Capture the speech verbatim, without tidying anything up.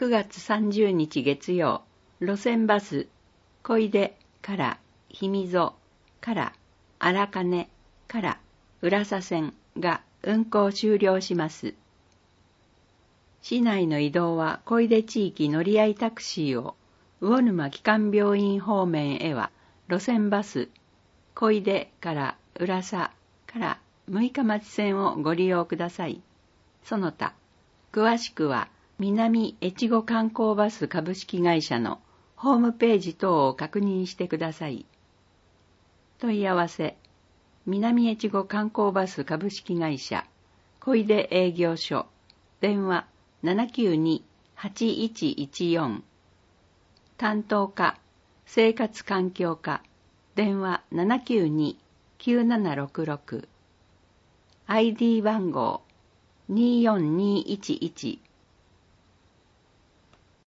くがつさんじゅうにち月曜、路線バス、小出から氷見曽から荒金から浦佐線が運行終了します。市内の移動は小出地域乗り合いタクシーを、魚沼基幹病院方面へは路線バス、小出から浦佐から六日町線をご利用ください。その他、詳しくは南越後観光バス株式会社のホームページ等を確認してください。問い合わせ、南越後観光バス株式会社小出営業所、電話 ななきゅうに はちいちいちよん、担当課生活環境課、電話 ななきゅうに きゅうななろくろく、アイディー 番号にーよんにーいちいち